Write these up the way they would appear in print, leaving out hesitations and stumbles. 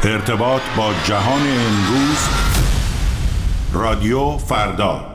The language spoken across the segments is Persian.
ارتباط با جهان امروز، رادیو فردا.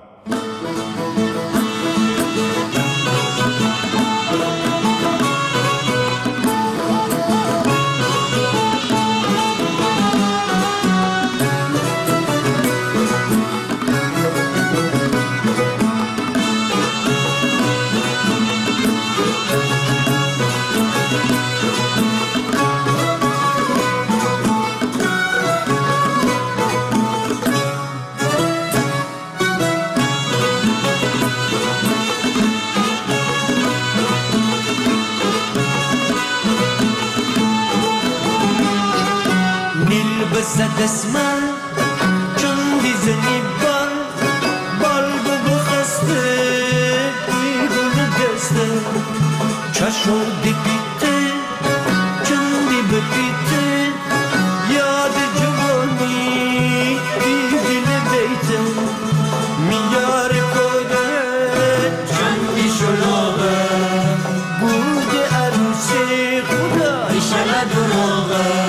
دسمال چون دیزنی بال بگو خسته بیگونه دسته چشم دی بیته چون دی ببیته یاد جوانی بیدینه بیته میار کوده چون دی شلوغه بود عروسی خدا ایشالا دروغه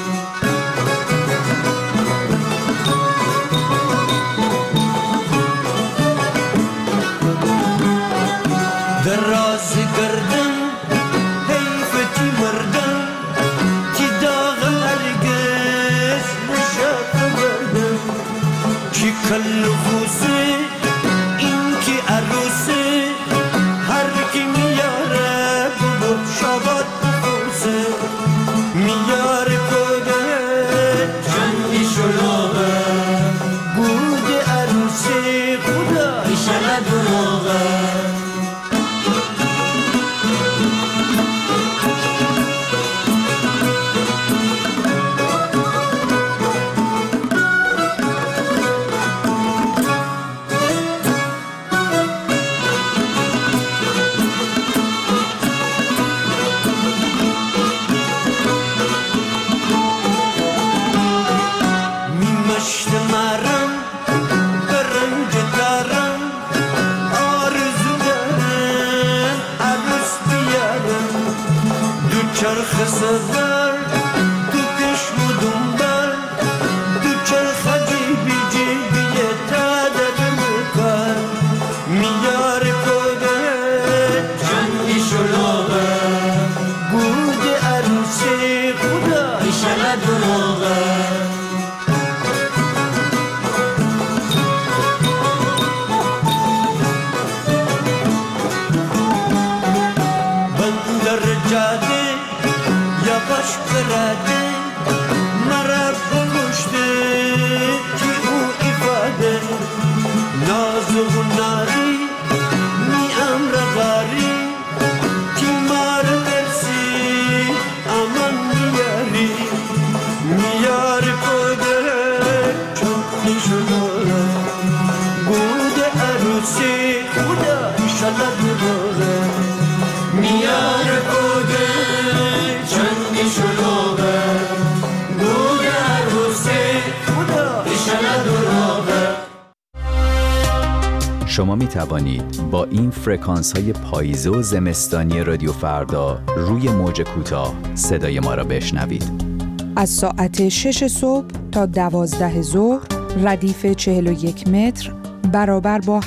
شما می توانید با این فرکانس های پاییزه و زمستانی رادیو فردا روی موج کوتاه صدای ما را بشنوید. از ساعت 6 صبح تا 12 ظهر ردیف 41 متر برابر با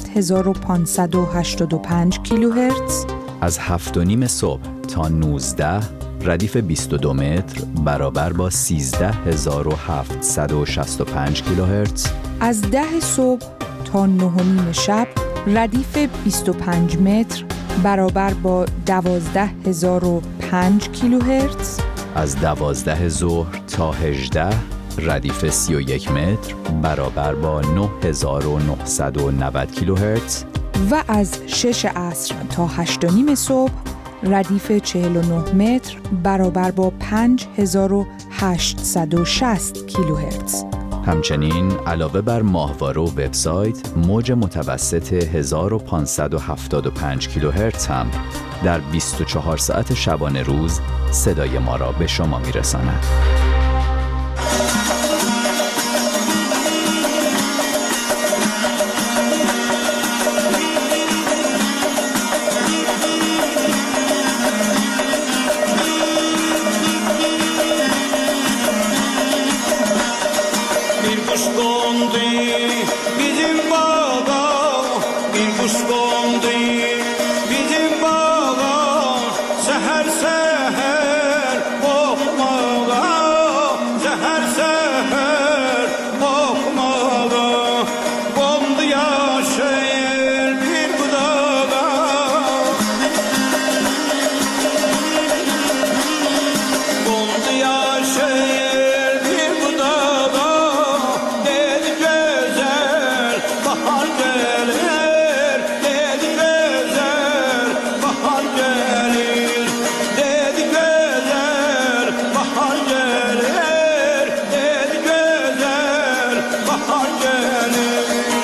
7585 کیلوهرتز. از 7:30 صبح تا 19 ردیف 22 متر برابر با 13765 کیلوهرتز. از 10 صبح تا 9:30 شب ردیف 25 متر برابر با 12005 کیلوهرتز. از 12 ظهر تا 18 ردیف 31 متر برابر با 9990 کیلوهرتز. و از 6 عصر تا 8:30 صبح ردیف 49 متر برابر با 5860 کیلوهرتز. همچنین علاوه بر ماهواره و وبسایت، موج متوسط 1575 کیلوهرتز هم در 24 ساعت شبانه روز صدای ما را به شما میرساند. kondu bizim bağa, bir kuş kondu bizim bağa, seher seher kokmağa, seher seher kokmağa, kondu yaşayır bir budağa. Kondu yaşayır bir budağa, dedi güzel bahar gelir, dedi güzel bahar gelir, dedi güzel bahar gelir, dedi güzel bahar gelir.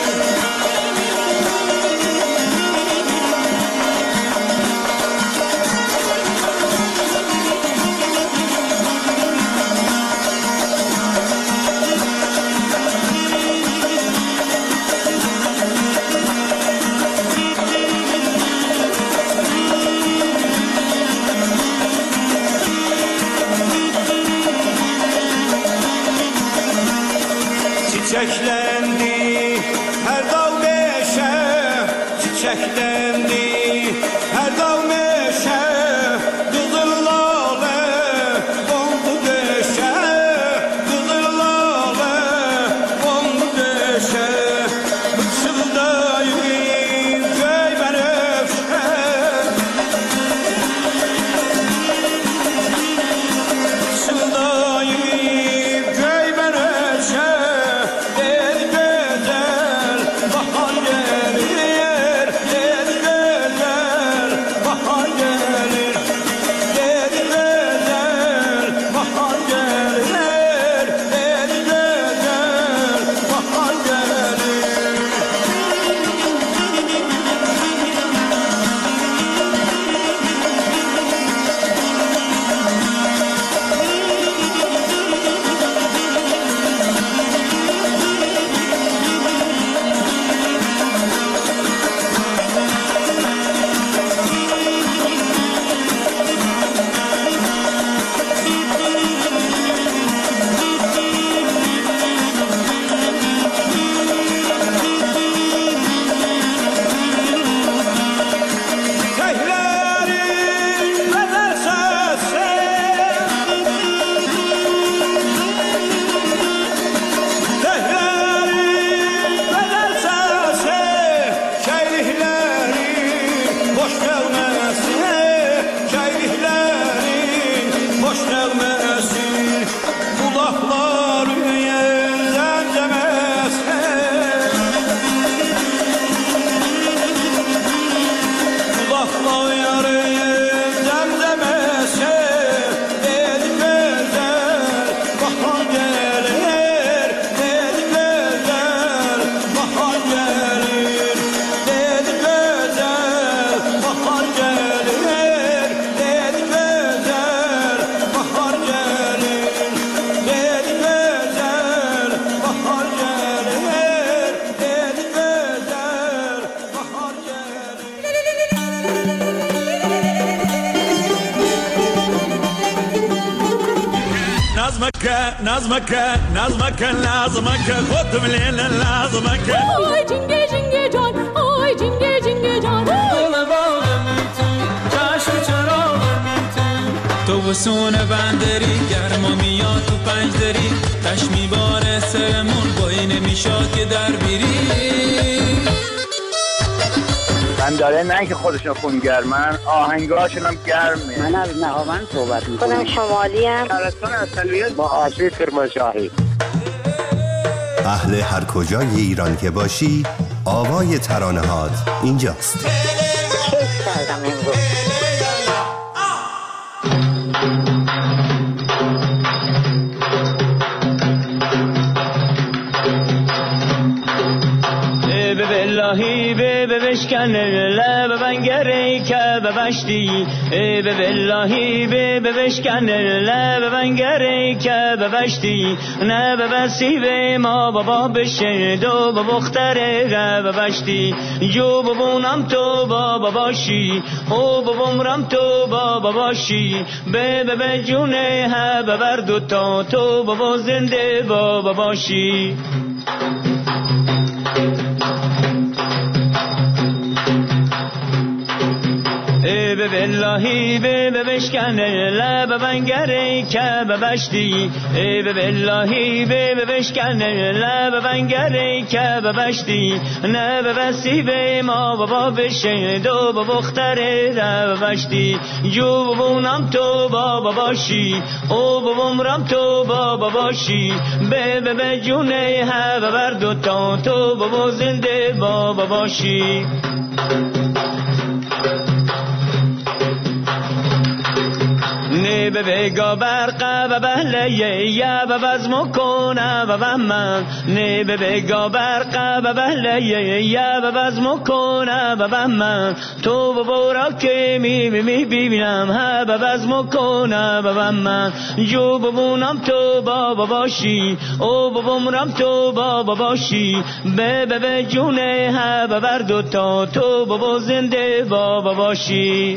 Çiçeklendi her dal meşe, çiçeklendi her dal meşe, kızıl lale kondu döşe, kızıl lale kondu döşe, bıçıldayım köy benefşe, bıçıldayım köy benefşe. Dedi güzel bahar gelir, dedi güzel bahar gelir, dedi güzel bahar gelir, dedi güzel bahar gelir. Çiçeklerin güzel sesi, çiçeklerin güzel sesi, şehrihlerin hoş gelmesi, şehrihlerin hoş gelmesi, kulakların zemzemesi. Kulakların zemzemesi, dedi güzel bahar gelir, dedi güzel bahar gelir, dedi güzel bahar gelir, dedi güzel bahar gelir, dedi güzel bahar gelir, dedi güzel bahar gelir. نظمك نظمك نظمك لازمك خد من الليل لازمك Oy cinge cinge can, oy cinge cinge can. تو وسون بندری گرما میاد تو پنج دری تشمی باره سرمون بایی نمیشاد که در بیری من داره نه که خودشون خونگرمن، آهنگاشون هم گرمه. من از نهاوند صحبت میکنم. خودم شمالی ام. شهرستان اصلیت با آشی کرمانشاهی. اهل هر کجای ایران که باشی، آوای ترانه‌هات اینجاست. کیف کردم امروز. باللهی به بشکن لب بنگری که ببشتی به باللهی به بشکن لب بنگری که ببشتی نه ببسی به ما بابا بشه دو بختره ببشتی جو ببونم تو بابا باشی او ببومرم تو بابا باشی به جونه ها ببر دوتا تو بابا زنده بابا باشی به باللهی به بشکنه لب بنگره که ببشتی به باللهی به بشکنه لب بنگره که ببشتی نه ببستی به ما بابا بشه دو بختره ببشتی جو ببونم تو بابا باشی او ببومرم تو بابا باشی به جونه ها ببر دوتا تو بابا زنده بابا باشی نه به بگا برقه و بهله یا به بزم کنه و بهمن نه به بگا برقه و بهله یا به بزم کنه و بهمن تو ببورا که می ببینم ها به بزم کنه و بهمن جو ببونم تو بابا باشی او ببومرم تو بابا باشی به جونه ها ببر دوتا تو بابا زنده بابا باشی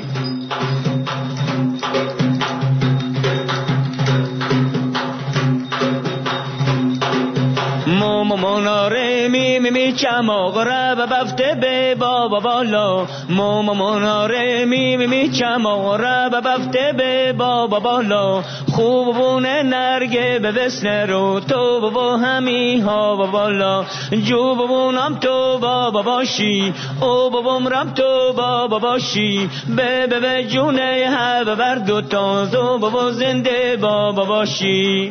ماماناره می چماغره و بفته به بابا بالا ماماناره می چماغره و بفته به بابا بالا خوب بونه نرگه به بسنه رو تو بابا همی ها بالا جو ببونم تو بابا باشی او ببومرم تو بابا باشی به جونه ها ببر دوتا تو بابا زنده بابا باشی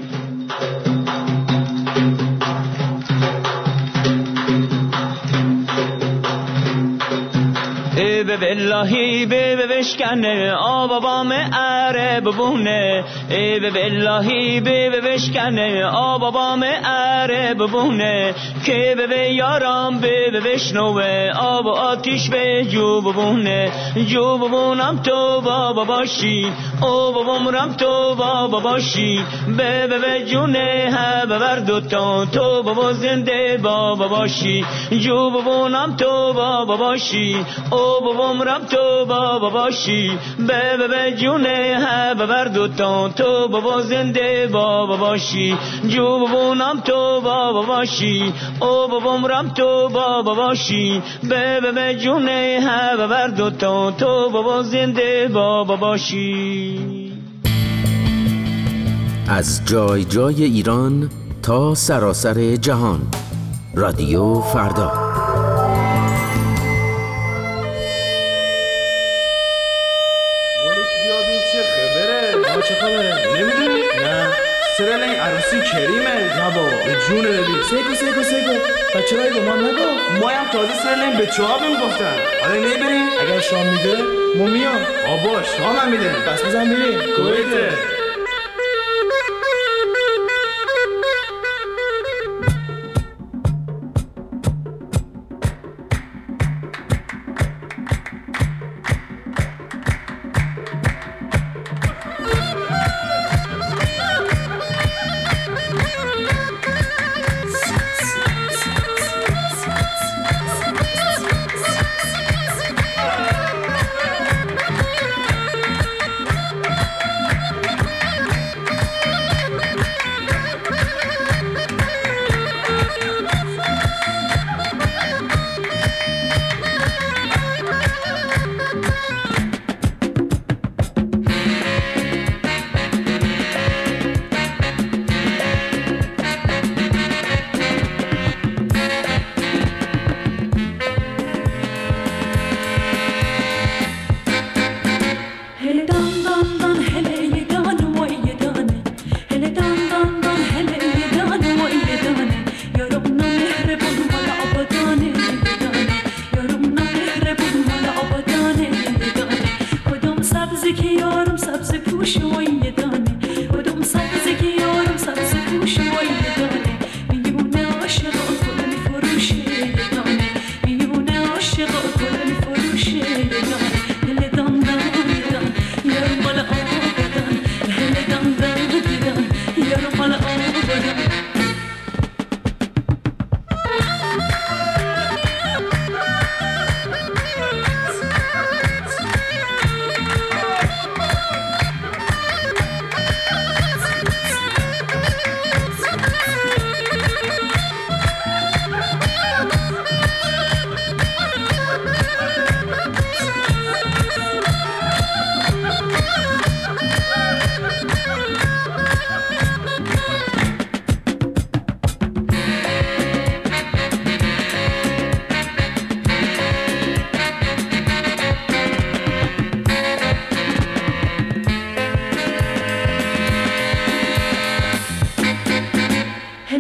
به باللهی به بشکنه آبابام اره ببونه به باللهی به بشکنه آبابام اره ببونه که به یارم به بشنوه آب و آتیش به جو ببونه جو ببونم تو بابا باشی او ببومرم تو بابا باشی به جونه ها ببر دوتا تو بابا زنده بابا باشی جو ببونم تو بابا باشی او ببومرم تو بابا باشی به جونه ها ببر دوتا تو بابا زنده بابا باشی جو ببونم تو بابا باشی او ببومرم تو بابا باشی به جونه ها ببر دوتا تو بابا زنده بابا باشی. از جای جای ایران تا سراسر جهان رادیو فردا. چه خبره؟ نمیدونی؟ نه سرل این عروسی کریمه؟ نه بابا به جون ببین سیکو بچه هایی به ما نگو مایم تازه سرل این بچه ها بهم گفتن حالا نمیبریم؟ اگر شام میده ما میام آبا شام هم میده بس بزن بریم کویته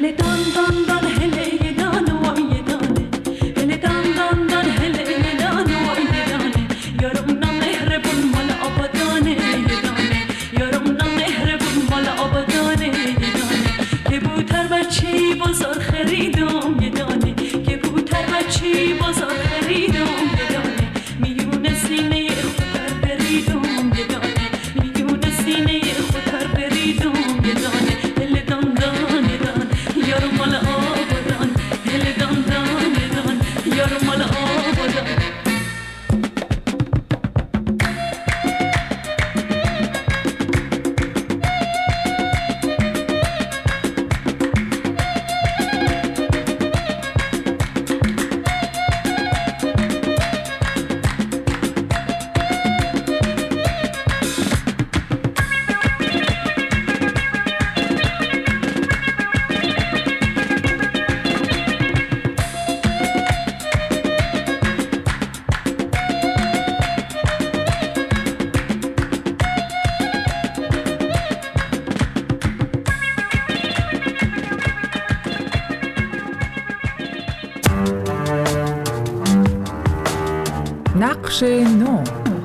نقش نو.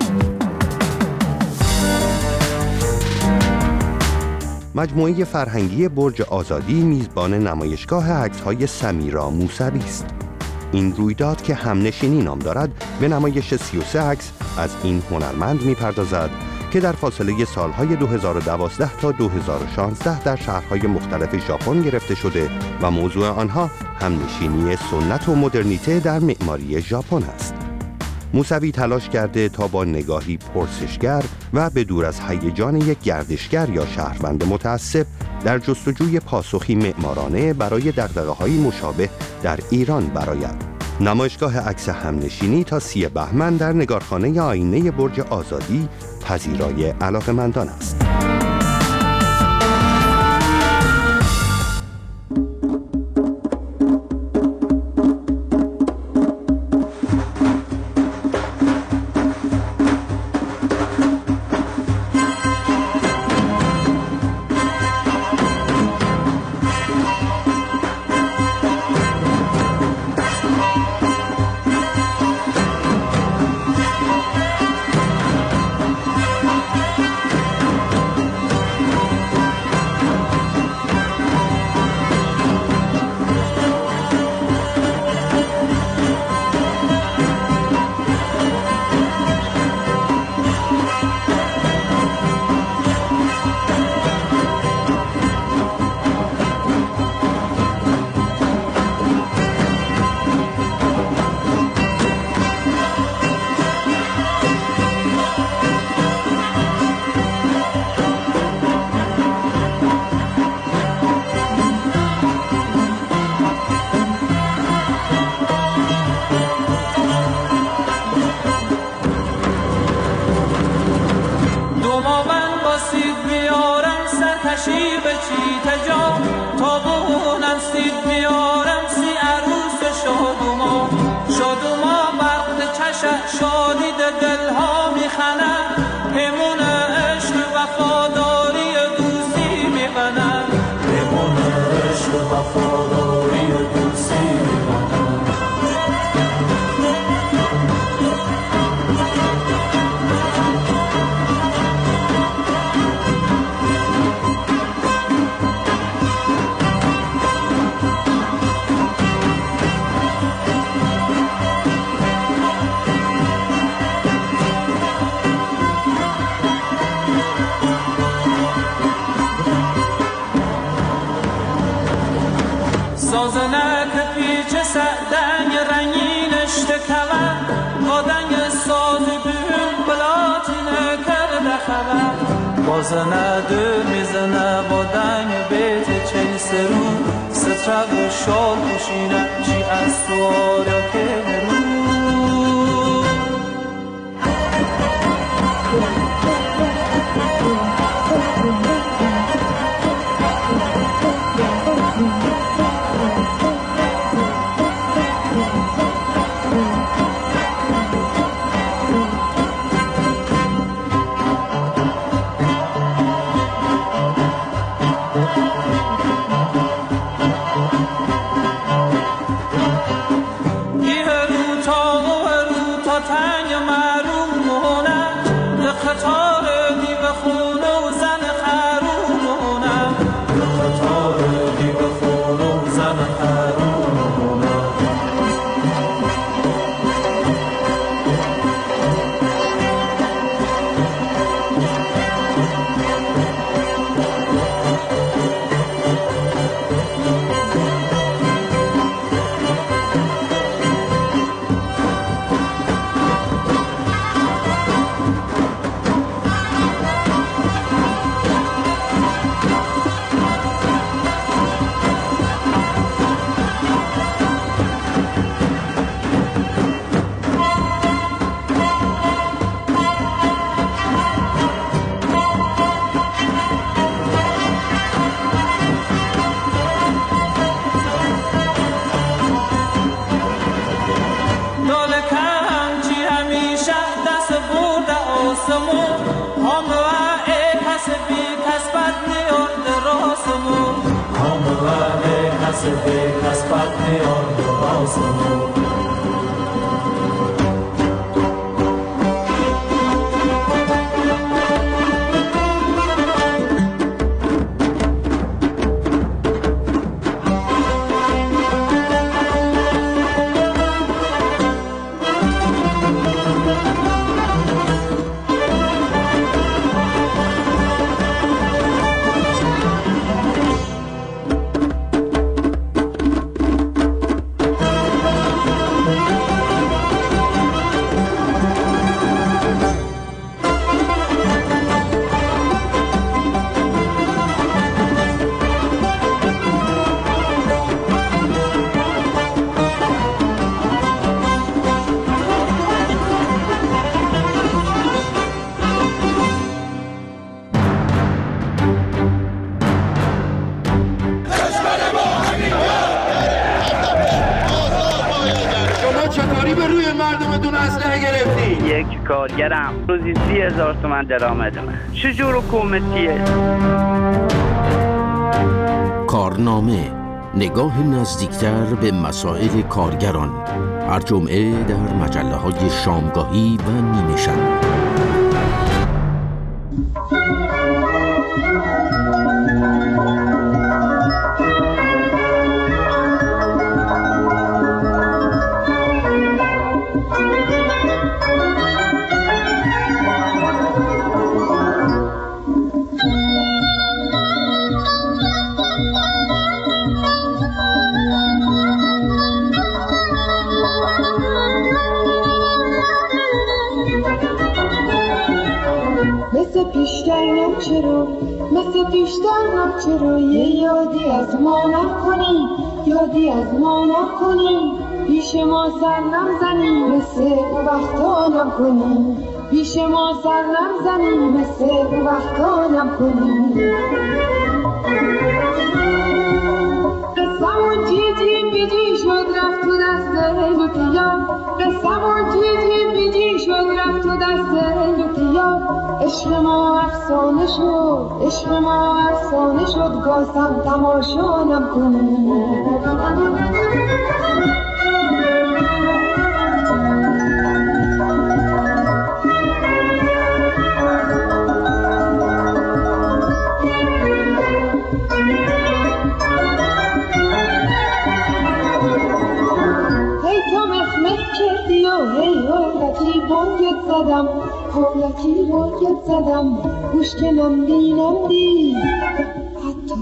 مجموعه فرهنگی برج آزادی میزبان نمایشگاه عکس‌های سمیرا موسوی است. این رویداد که همنشینی نام دارد به نمایش 33 عکس از این هنرمند میپردازد که در فاصله سالهای 2012 تا 2016 در شهرهای مختلف ژاپن گرفته شده و موضوع آنها همنشینی سنت و مدرنیته در معماری ژاپن است. موسوی تلاش کرده تا با نگاهی پرسشگر و به دور از هیجان یک گردشگر یا شهروند متعصب در جستجوی پاسخی معمارانه برای دغدغه‌های مشابه در ایران برآید. نمایشگاه عکس همنشینی تا 30 بهمن در نگارخانه آینه برج آزادی پذیرای علاقه‌مندان است. بازنه دل میزنه با دنگ بیت چل سرو سترق و شال پوشینه چی از سوار یا که برو به کسبت میان آسمون. یک کارگرم روزی 30,000 تومان درآمدمه. چجور حکومتیه؟ کارنامه، نگاه نزدیکتر به مسائل کارگران، هر جمعه در مجله‌های شامگاهی و نیمه شب. مثل پیشتر چرا یه یادی از ما نکنی، یادی از ما نکنی، پیش ما سر نمزنی مثل وقتا نکنی، پیش ما سر نمزنی مثل وقتا نکنی. قسمون جیجی بیجی شد رفت تو دست لوتیا، قسمون جیجی بیجی شد رفت تو دست لوتیا. عشق ما افسانه شد، عشق ما افسانه شد، گازم تماشا نکنی. هی تو مخمخ کردی و هی حالتی بانگت زدم، حالتی بانگت زدم، گوش که نمدی نمدی، حتی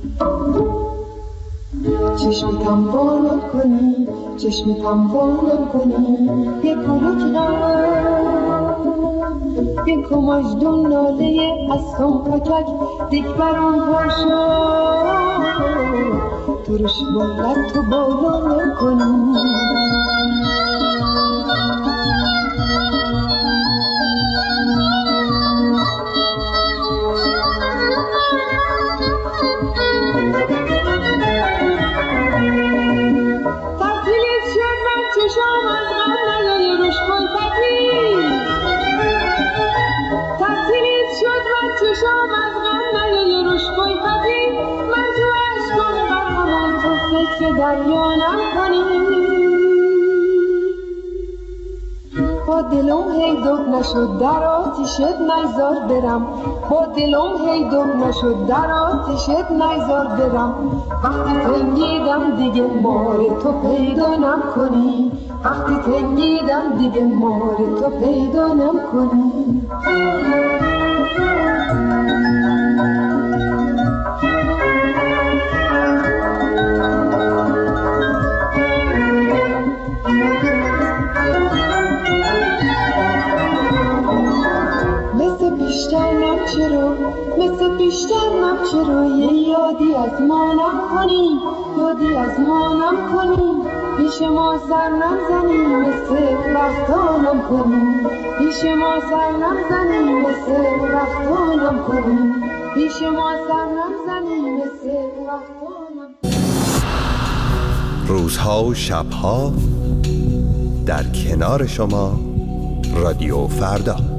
چشمتم بانم کنی، چشمتم بانم کنی. یک یک مجدون ناله از سنپکک دیگ بران پاشو، ترش بولد تو بالا نکنی. تعطیلت شد من چشام از غم نیای روش کن پتی، تعطیلت شد من چشام از غم نیای روش کن پتی. من تو عشقم غرقم تو فکر دریا نکنی. با دلم هی دق نشد در آتیشت نیزار برم، با دلم هی دق نشد در آتیشت نیزار برم. وقتی تنگیدم دیگه مار تو پیدا نکنی، وقتی تنگیدم دیگه مار تو پیدا نکنی. مثل بیشتر چرا یه یادی از ما نکنی، یادی از ما نکنی. پیش ما سر نمزنی مثل وقتا نکنی، پیش ما سر نمزنی مثل وقتا نکنی، پیش ما سر نمزنی مثل وقتا نکنی. روزها و شبها در کنار شما رادیو فردا.